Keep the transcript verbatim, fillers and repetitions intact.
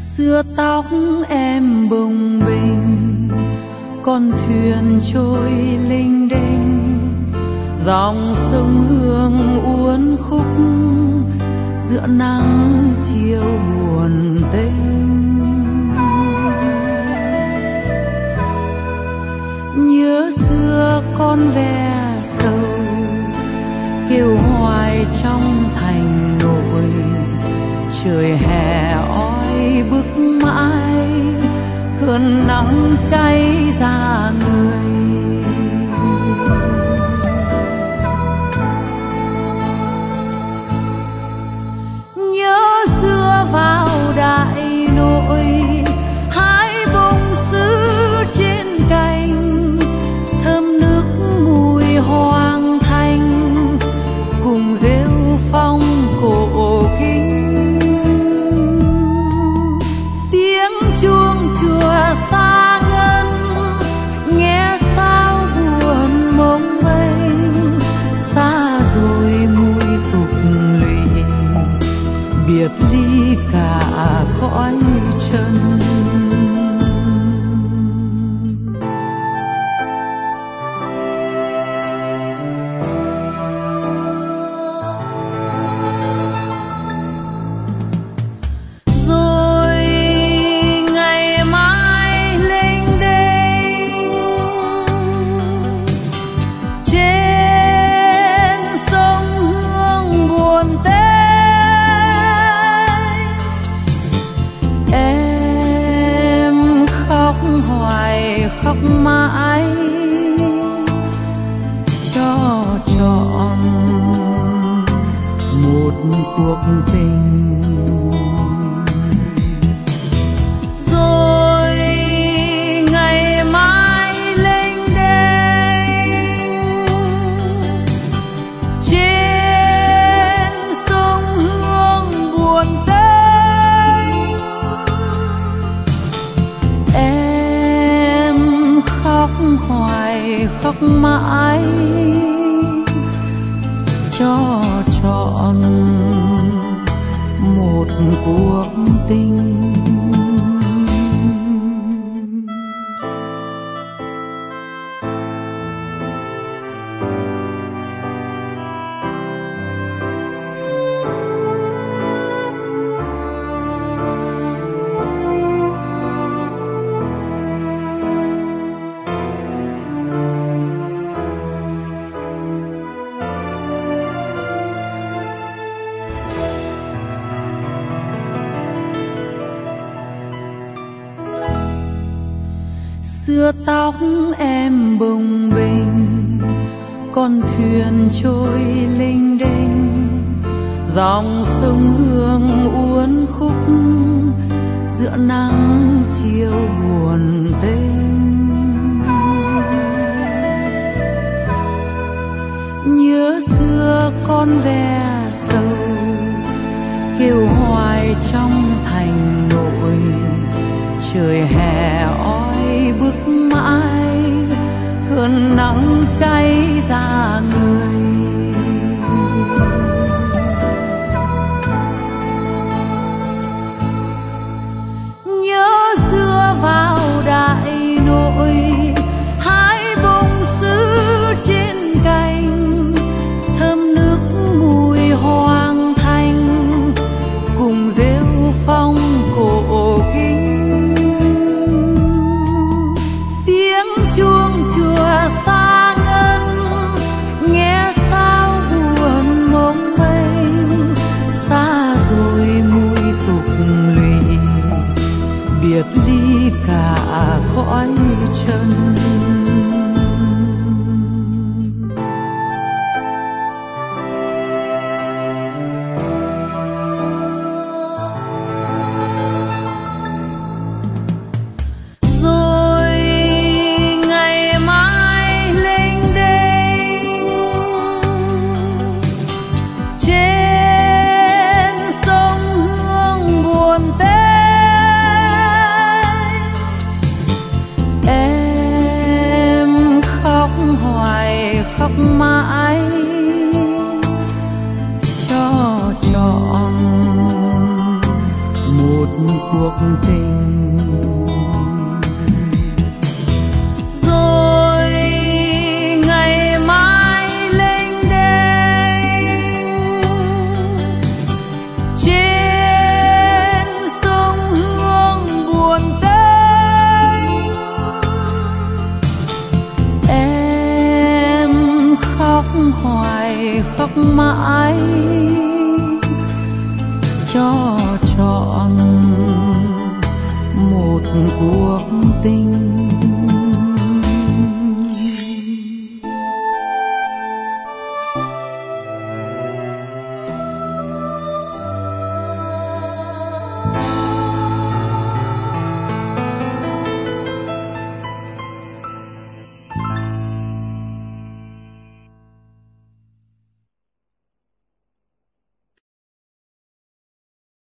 Xưa tóc em bồng bềnh, con thuyền trôi lênh đênh, dòng sông Hương uốn khúc giữa nắng chiều buồn tênh. Nhớ xưa con ve sầu kêu hoài trong thành nội, trời hè oi bức mãi cơn nắng cháy ra người. Nhớ xưa vào đại nội, hái bông sứ trên cành, thơm nước mùi hoàng thành cùng rêu phong cổ kính. Tiếng chuông chùa xa ngân nghe sao buồn mông mênh, xa rồi mùi tục lụy, biệt ly cả cõi trần. Khóc mãi cho trọn một cuộc tình, rồi ngày mai lênh đênh trên sông Hương buồn tênh. Em khóc hoài khóc mãi cho trọn một cuộc tình. Xưa tóc em bồng bềnh, con thuyền trôi lênh đênh, dòng sông Hương uốn khúc giữa nắng chiều buồn tênh. Nhớ xưa con ve sầu kêu hoài trong thành nội, trời hè oi bức mãi cơn nắng cháy ra người. Nhớ xưa vào đại nội, hái bông sứ trên cành, thơm nước mùi hoàng thành cùng rêu phong cổ kính. Chuông chùa xa ngân nghe sao buồn mông mênh, xa rồi mùi tục lụy, biệt ly cả cõi trần. Em cuộc tình. Rồi ngày mai lênh đênh trên sông Hương buồn tênh, em khóc hoài khóc mãi cho trọn một cuộc tình.